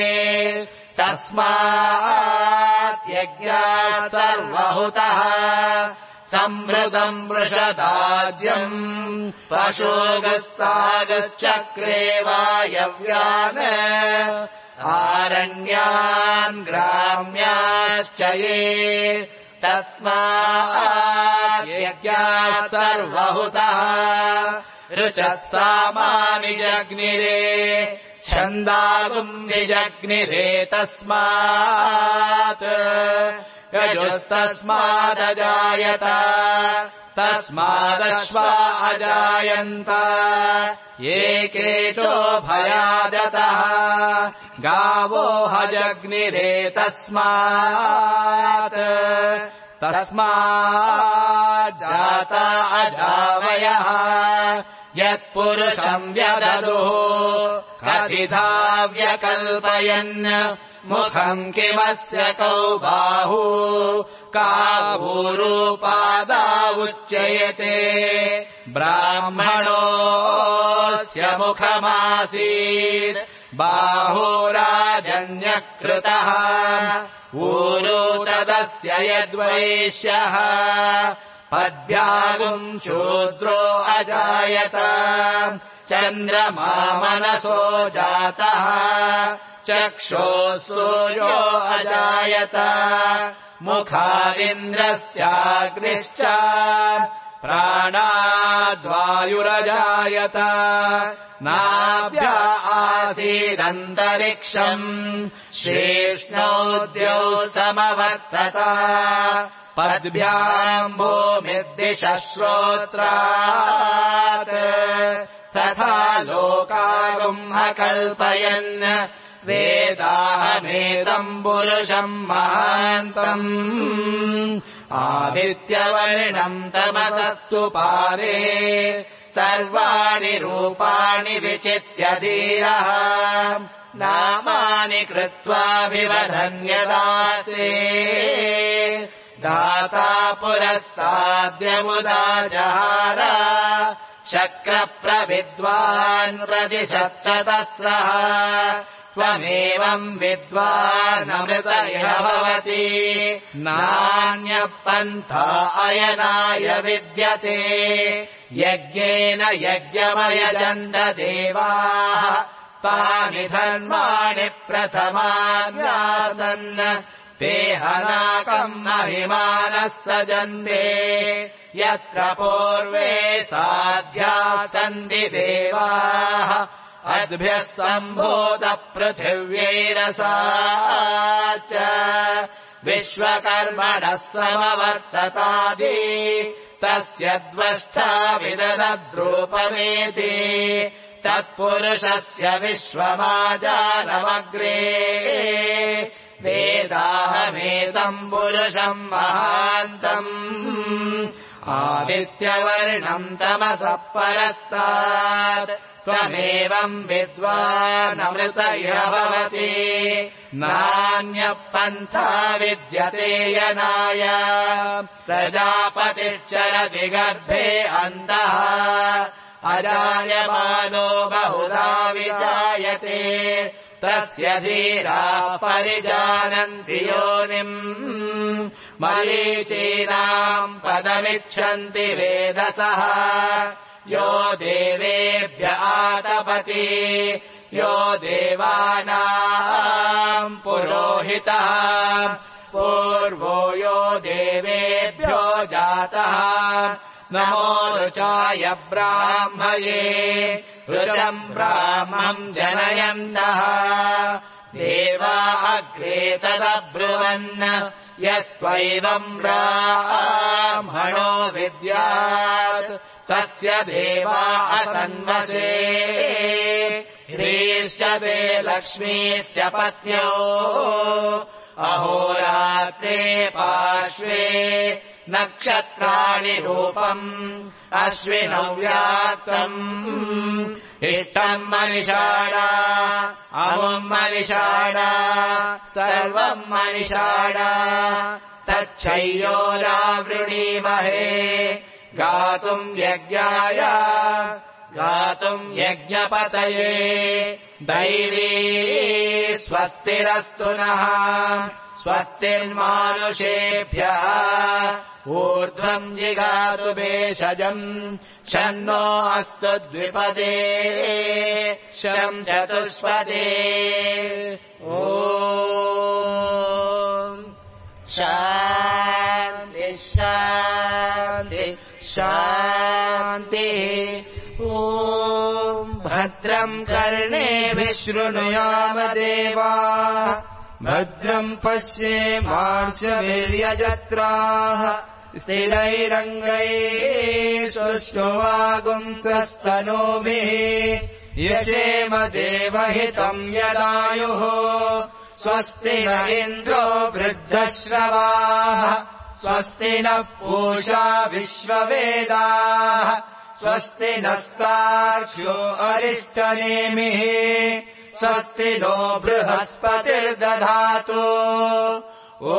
तस्मात् यज्ञात् सर्वहुतः संवृतम् वृषदाज्यम् पशुगस्तागश्चक्रे वायव्यान् आरण्यान् ग्राम्याश्च ये तस्मात् यज्ञात् सर्वहुतः ऋचः सामानि जग्निरे छन्दागुम् निजग्निरे तस्मात् यजुस्तस्मादजायत तस्मादश्वा अजायन्त ये केचो भयादतः गावो हजग्निरे तस्मात् तस्माज्जाता अजावयः यत्पुरुषम् व्यददुः कथिता व्यकल्पयन् मुखम् किमस्य कौ बाहू कावूरूपादावुच्ययते ब्राह्मणोऽस्य मुखमासीत् बाहुराजन्यकृतः ऊरू तदस्य यद्वैश्यः पद्भ्यागुम् शूद्रो अजायत चन्द्रमा मनसो जातः चक्षुः सूर्यो अजायत मुखादिन्द्रश्चाग्निश्च प्राणाद्वायुरजायत नाभ्या आसीदन्तरिक्षम् शेष्णोद्यौ समवर्तत पद्भ्याम् भूमिर्दिशः श्रोत्रात् तथा लोकागुम् अकल्पयन् वेदाहमेतम् पुरुषम् महान्तम् आदित्यवर्णम् तमसस्तु पारे सर्वाणि रूपाणि विचित्य धीरः नामानि कृत्वाभिवधन्यदासे दाता पुरस्ताद्यमुदाजहार शक्रप्रविद्वान् प्रदिशः सतस्रः त्वमेवम् विद्वानमृतयः भवति नान्यः पन्था अयनाय विद्यते यज्ञेन यज्ञमयजन्त देवाः तानि धर्माणि प्रथमान्यासन् ते हनाकम् महिमानः सजन्ते यत्र पूर्वे साध्याः सन्ति देवाः अद्भ्यः सम्भूतपृथिव्यैरसा च विश्वकर्मणः समवर्ततादि तस्य द्वष्टा विदधद्रूपमेति तत्पुरुषस्य विश्वमाजानमग्रे वेदाहमेतम् पुरुषम् महान्तम् आदित्यवर्णम् तमसः परस्तात् त्वमेवम् विद्वानमृतयः भवति नान्यः पन्था विद्यते यनाय प्रजापतिश्चरति गर्भे अन्तः अजायमानो बहुधा विजायते तस्य धीराः परिजानन्ति योनिम् मरीचीनाम् पदमिच्छन्ति वेदसः यो देवेभ्य आतपति यो देवानाम् पुरोहितः पूर्वो यो देवेभ्यो जातः नमो ऋचाय ब्राह्मये ऋचम् ब्राह्मम् जनयन्तः देवा अग्रे तदब्रुवन् यस्त्वैवम् ब्राह्मणो विद्यात् तस्य देवा असन्वसे ह्रीष्यते लक्ष्मीस्य पत्न्यो अहोरात्रे पार्श्वे नक्षत्राणि रूपम् अश्विनौ व्याप्तम् इष्टम् मनिषाणा अमुम् मनिषाणा सर्वम् मनिषाणा तच्छय्योरावृणीमहे गातुम् यज्ञाय गातुम् यज्ञपतये दैवी स्वस्तिरस्तु नः स्वस्तिर्मानुषेभ्यः ऊर्ध्वम् जिगातु भेषजम् शन्नो अस्तु द्विपदे शम् चतुष्पदे ॐ शान्ति शान्ति शान्तिः ॐ भद्रम् कर्णेभिः शृणुयाम देवाः भद्रम् पश्येमांसवीर्यजत्राः स्थिरैरङ्गैः सुष्ठुवागुंसस्तनूभिः यशेम देवहितम् यदायुः स्वस्ति न इन्द्रो वृद्धश्रवाः स्वस्ति नः पूषा विश्ववेदाः स्वस्ति नस्तार्क्ष्यो अरिष्टनेमिः स्वस्ति नो बृहस्पतिर्दधातु ॐ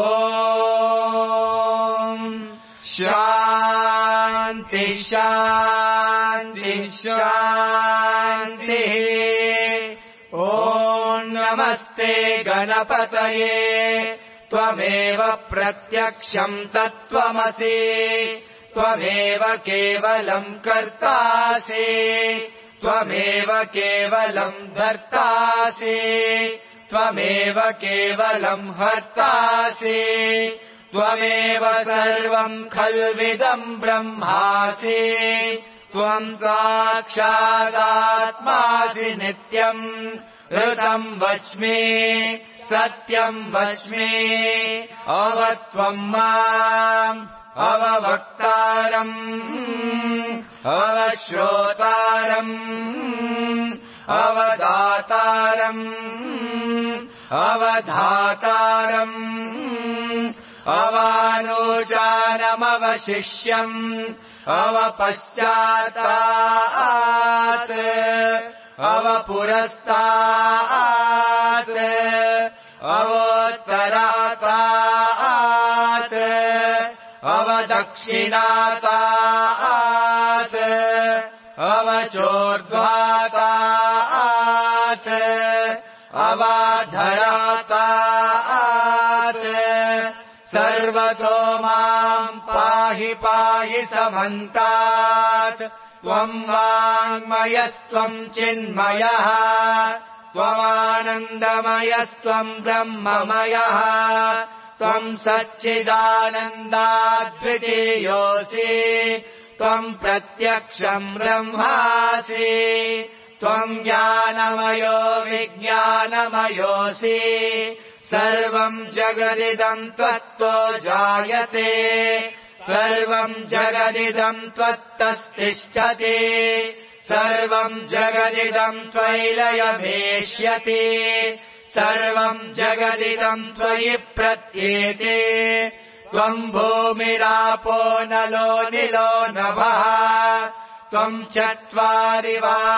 शान्ति शान्ति शान्तिः ॐ नमस्ते गणपतये त्वमेव प्रत्यक्षम् तत्त्वमसि त्वमेव केवलम् कर्तासि त्वमेव केवलम् धर्तासि त्वमेव केवलम् हर्तासि त्वमेव सर्वम् खल्विदम् ब्रह्मासि त्वम् साक्षादात्मासि नित्यम् ऋतम् वच्मि सत्यम् वच्मि अवत्वम् माम् अववक्तारम् अवश्रोतारम् अवदातारम् अवधातारम् अवानुजानमवशिष्यम् अवपश्चात्तात् अवपुरस्तात् अवोत्तरातात् अवदक्षिणातात् अवचोर्ध्वातात् अवाधरातात् सर्वतो माम् पाहि पाहि समन्तात् त्वम् वाङ्मयस्त्वम् चिन्मयः त्वमानन्दमयस्त्वम् ब्रह्ममयः त्वम् सच्चिदानन्दाद्वितीयोऽसि त्वम् प्रत्यक्षम् ब्रह्मासि त्वम् ज्ञानमयो विज्ञानमयोऽसि सर्वम् जगदिदम् त्वत्तो जायते सर्वम् जगदिदम् त्वत्तस्तिष्ठति सर्वम् जगदिदम् त्वयिलयमेष्यति सर्वम् जगदिदम् त्वयि प्रत्येते त्वम् भूमिरापो नलो निलो नभः त्वम् चत्वारि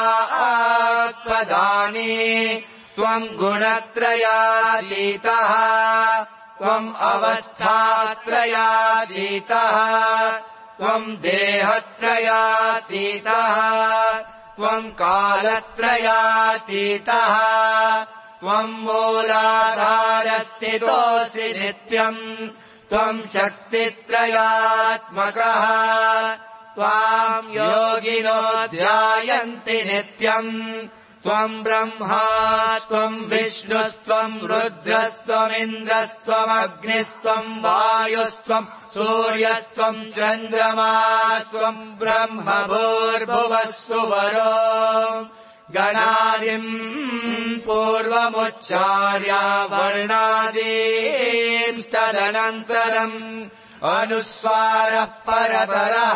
वाक्पदानि त्वम् गुणत्रयातीतः त्वम् अवस्थात्रयातीतः त्वम् देहत्रयातीतः त्वम् कालत्रयातीतः त्वम् मूलाधारस्थितोऽसि नित्यम् त्वम् शक्तित्रयात्मकः त्वाम् योगिनो ध्यायन्ति नित्यम् त्वम् ब्रह्मा त्वम् विष्णुस्त्वम् रुद्रस्त्वमिन्द्रस्त्वमग्निस्त्वम् वायुस्त्वम् सूर्यस्त्वम् चन्द्रमास्त्वम् ब्रह्म भूर्भुवः सुवरो गणादिम् पूर्वमुच्चार्य वर्णादींस्तदनन्तरम् अनुस्वारः परतरः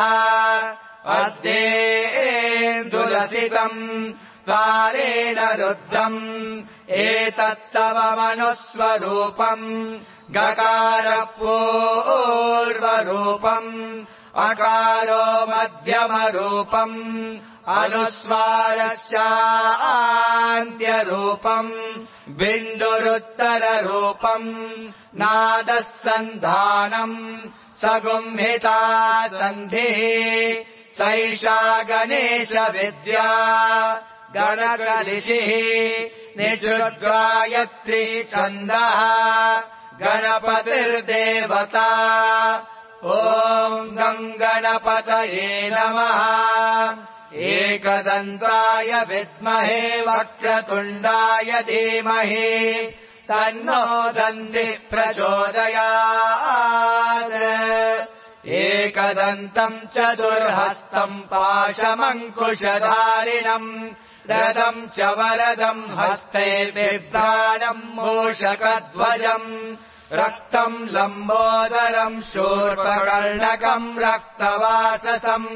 अद्येन्दुलसितम् तारेण रुद्धम् एतत्तव मनुस्वरूपम् गकारपूर्वरूपम् अकारो मध्यमरूपम् अनुस्वारस्यान्त्यरूपम् बिन्दुरुत्तररूपम् नादः सन्धानम् सगुम्हिता सन्धिः सैषा गणेशविद्या गणकऋषिः निजृद्गायत्री छन्दः गणपतिर्देवता ॐ गम् गणपतये नमः एकदन्ताय विद्महे वक्रतुण्डाय धीमहि तन्नो दन्तिः प्रचोदयात् एकदन्तम् चतुर्हस्तम् पाशमङ्कुशधारिणम् रथम् च वरदम् हस्ते बिभ्राणम् मूषकध्वजम् रक्तम् लम्बोदरम् शूर्पकर्णकम् रक्तवाससम्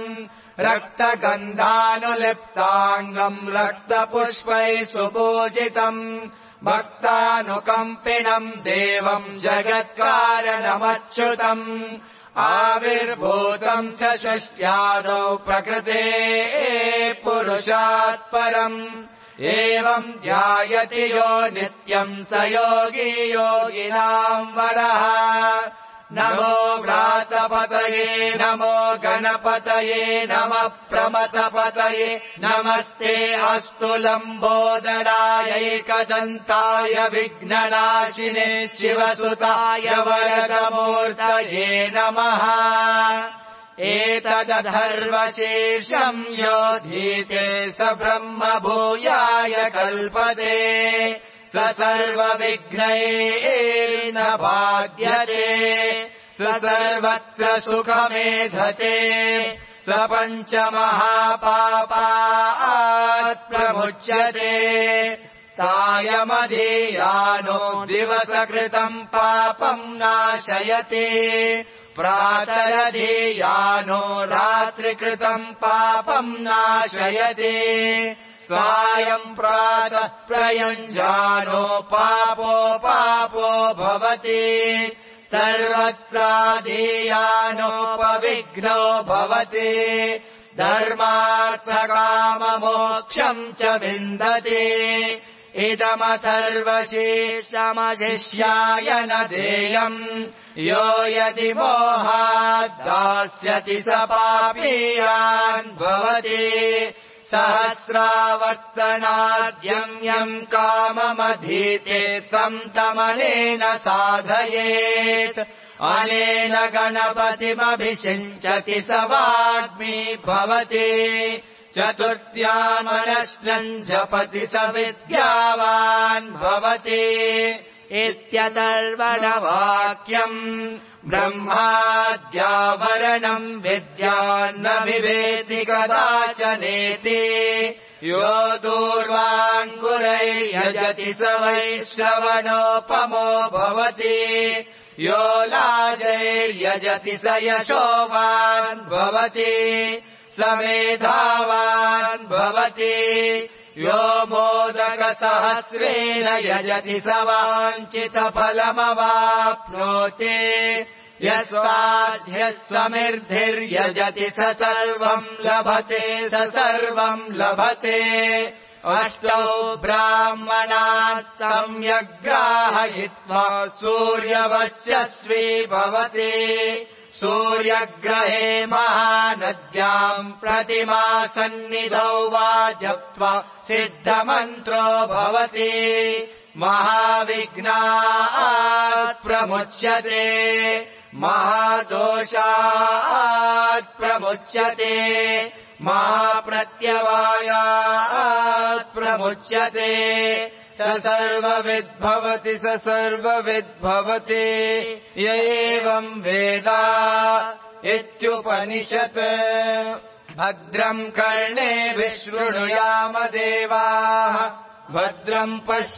रक्तगन्धानुलिप्ताङ्गम् रक्तपुष्पैः सुपूजितम् भक्तानुकम्पिनम् देवम् जगत्कारणमच्युतम् आविर्भूतम् च षष्ट्यादौ प्रकृते पुरुषात् परम् एवम् ध्यायति यो नित्यम् स योगी योगिनाम् वरः नमो व्रातपतये नमो गणपतये नमः प्रमथपतये नमस्ते अस्तु लम्बोदरायैकदन्ताय विघ्ननाशिने शिवसुताय वरदमूर्तये नमः एतदधर्वशीर्षम् योधीते स ब्रह्म भूयाय कल्पते स सर्वविघ्नैर्न बाध्यते स सर्वत्र सुखमेधते स पञ्चमहापापात् प्रमुच्यते सायमधीयानो दिवसकृतम् पापम् नाशयति प्रातरधीयानो रात्रिकृतम् पापम् नाशयति सायम् प्रातः प्रयुञ्जानो पापो पापो भवति सर्वत्राधीयानोपविघ्नो भवति धर्मार्थकाममोक्षम् च विन्दति इदमथर्वशीर्षमशिष्याय न देयम् यो यदि मोहात् दास्यति स पापीयान् भवति सहस्रावर्तनाद्यम् यम् काममधीते तम् तमनेन साधयेत् अनेन गणपतिमभिषिञ्चति स वाग्मी भवति चतुर्थ्यामनश्रम् जपति स विद्यावान् भवति इत्यतर्वणवाक्यम् ब्रह्माद्यावरणम् विद्यान्न विवेति कदाचनेति यो दूर्वाङ्कुरैर्यजति स वैश्रवणोपमो भवति यो लाजैर्यजति स यशोवान् भवति स मेधावान् भवति यो मोदकसहस्रेण यजति स वाञ्छितफलमवाप्नोति यस्वाध्यः समिर्धिर्यजति स सर्वम् लभते स सर्वम् लभते अष्टौ ब्राह्मणात् सम्यग्राहयित्वा सूर्यवर्चस्वी भवति सूर्यग्रहे महानद्याम् प्रतिमासन्निधौ वा जप्त्वा सिद्धमन्त्रो भवति महाविघ्नात् प्रमुच्यते महादोषात् प्रमुच्यते महाप्रत्यवायात् प्रमुच्यते स सर्वविद्भवति स सर्वविद्भवति य एवम् वेद इत्युपनिषत् भद्रम् कर्णेभिः शृणुयाम देवाः भद्रम्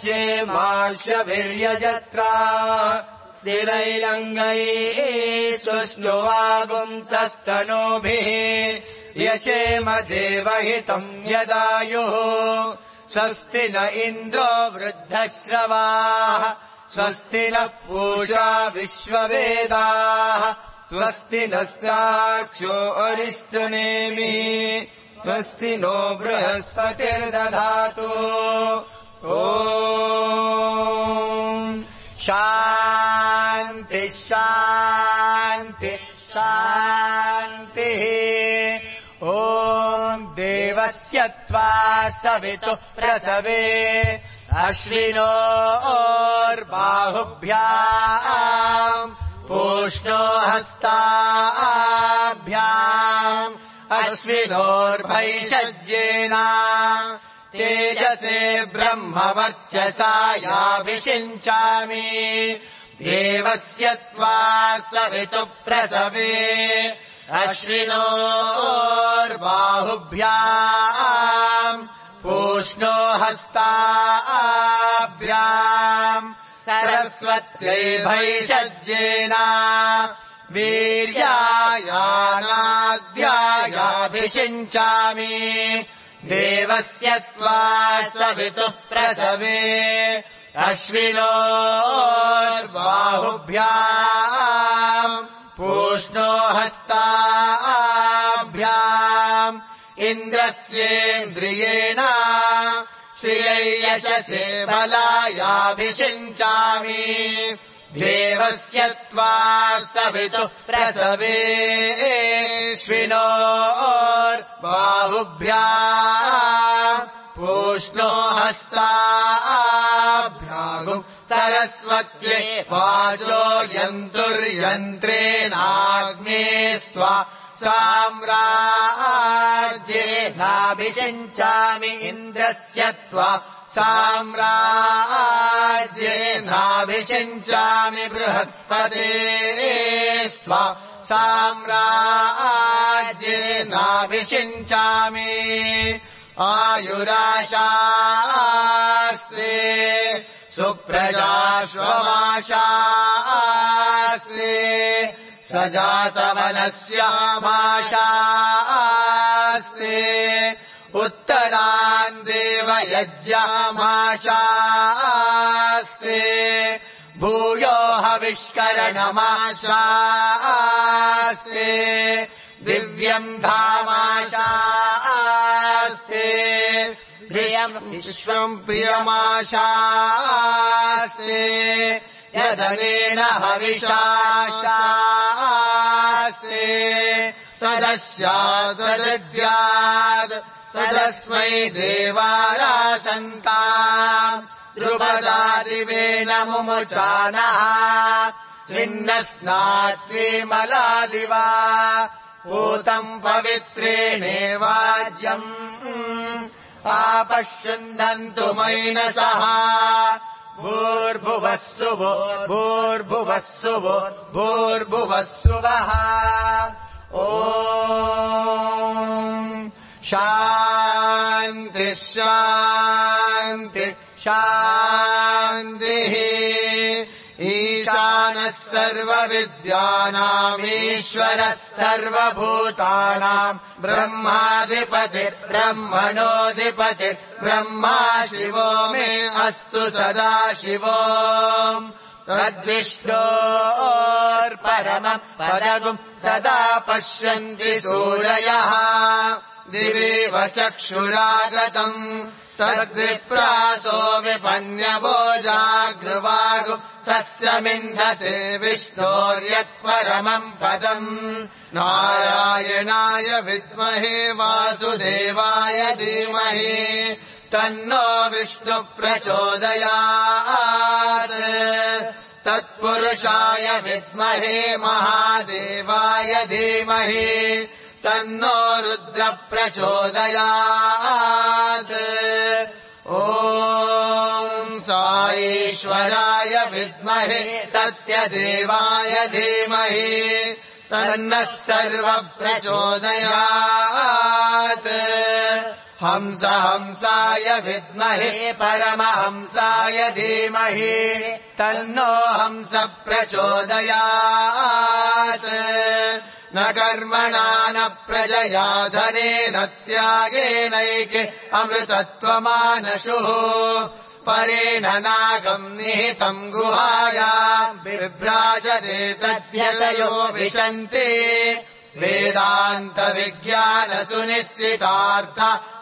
पश्येमार्षभिर्यजत्राः स्थिरैरङ्गैः सुष्णुवागुंसस्तनूभिः यशेम देवहितम् यदायुः स्वस्ति न इन्द्रो वृद्धश्रवाः स्वस्ति नः पूषा विश्ववेदाः स्वस्ति नस्ताक्षो अरिष्टनेमिः स्वस्ति नो बृहस्पतिर्दधातु ॐ शान्ति शान्ति शान्तिः ॐ देवस्य त्वा सवितुः प्रसवे अश्विनोर्बाहुभ्याम् पूष्णो हस्ताभ्याम् अश्विनोर्भैषज्येन तेजसे ब्रह्मवर्चसा याभिषिञ्चामि देवस्य त्वा सवितुः प्रसवे अश्विनोर्बाहुभ्याम् पूष्णो हस्ताभ्याम् सरस्वत्यै भैषज्येन वीर्यायानाद्यायाभिषिञ्चामि देवस्य त्वा सवितुः प्रसवे अश्विनोर्बाहुभ्याम् पूष्णो हस्ताभ्याम् इन्द्रस्येन्द्रियेण श्रियै यशसे बलायाभिषिञ्चामि देवस्य त्वा सवितुः प्रसवे अश्विनोर्बाहुभ्याम् पूष्णो हस्ताभ्याम् सरस्वत्यै वाचो यन्तुर्यन्त्रेणाग्ने स्त्वा साम्राज्येनाभिषिञ्चामि इन्द्रस्य त्वा साम्राज्येनाभिषिञ्चामि बृहस्पते स्त्वा साम्राज्येनाभिषिञ्चामि आयुराशास्ते सुप्रजाश्वमाशास्ते सजातवनस्यामाशास्ते उत्तरान् देवयज्ञामाशास्ते भूयो हविष्करणमाशास्ते दिव्यम् धामाशास्ते प्रियम् विश्वम् प्रियमाशास्ते यदनेन हविषाशास्ते तदस्यादद्याद् तदस्मै देवारासन्ताम् द्रुपदादिवेन मुमुचानः स्विन्नस्नात्वीमलादिवा पूतम् पवित्रेणेवाज्यम् आपश्यन्दन्तु मैनसः भूर्भुवस्सुवो भूर्भुवस्सुवो भूर्भुवस्सुवः ॐ शान्ति शान्ति शान्तिः ईशानः सर्वविद्यानामीश्वरः सर्वभूतानाम् ब्रह्माधिपतिर्ब्रह्मणोऽधिपतिर्ब्रह्मा शिवो मे अस्तु सदा शिवो तद्विष्णोर्परमम् पदगुम् सदा पश्यन्ति सूरयः दिवेव चक्षुरागतम् तद्विप्रासो विपन्यवो जागृवागु सस्यमिन्धते विष्णोर्यत्परमम् पदम् नारायणाय विद्महे वासुदेवाय धीमहि तन्नो विष्णुः प्रचोदयात् तत्पुरुषाय विद्महे महादेवाय धीमहि तन्नो रुद्रः प्रचोदयात् ॐ साईश्वराय विद्महे सत्यदेवाय धीमहि तन्नः सर्वः प्रचोदयात् हंस हंसाय विद्महे परमहंसाय धीमहि तन्नो हंस प्रचोदयात् न कर्मणा न प्रजया धनेन त्यागेनैके अमृतत्वमानशुः परेण नागम् निहितम् गुहायाम् बिभ्राजते तद्यतयो विशन्ति वेदान्तविज्ञानसुनिश्चितार्थ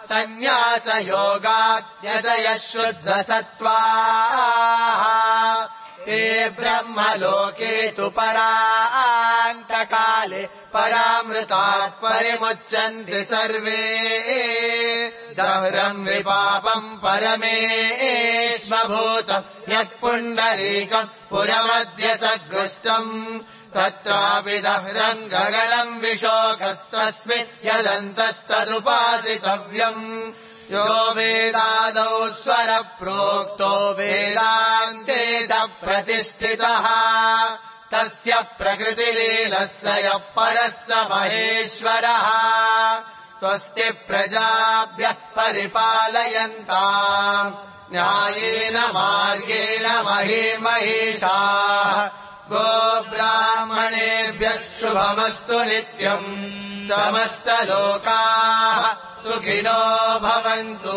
सन्न्यासयोगाद्यतयः शुद्धसत्त्वाः ते ब्रह्मलोके तु परान्तकाले परामृतात् परिमुच्यन्ति सर्वे दह्रम् विपापम् परमेश्वभूतम् यत्पुण्डरीकम् पुरमद्य सद्गुष्टम् तत्रापि दह्रम् गगनम् विशोकस्तस्मिन् यदन्तस्तदुपासितव्यम् यो वेदादौ स्वरप्रोक्तो वेदान्ते च प्रतिष्ठितः तस्य प्रकृतिलीलस्य यः परः स महेश्वरः स्वस्ति प्रजाभ्यः परिपालयन्ताम् न्यायेन मार्गेण महीमहीषाः गोब्राह्मणेभ्यः शुभमस्तु नित्यम् समस्तलोकाः सुखिनो भवन्तु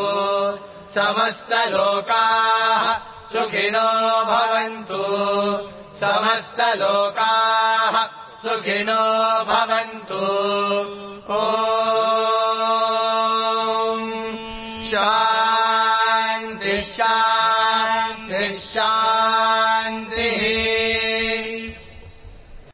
समस्तलोकाः सुखिनो भवन्तु समस्तलोकाः सुखिनो भवन्तु ॐ शान्ति शान्ति शान्ति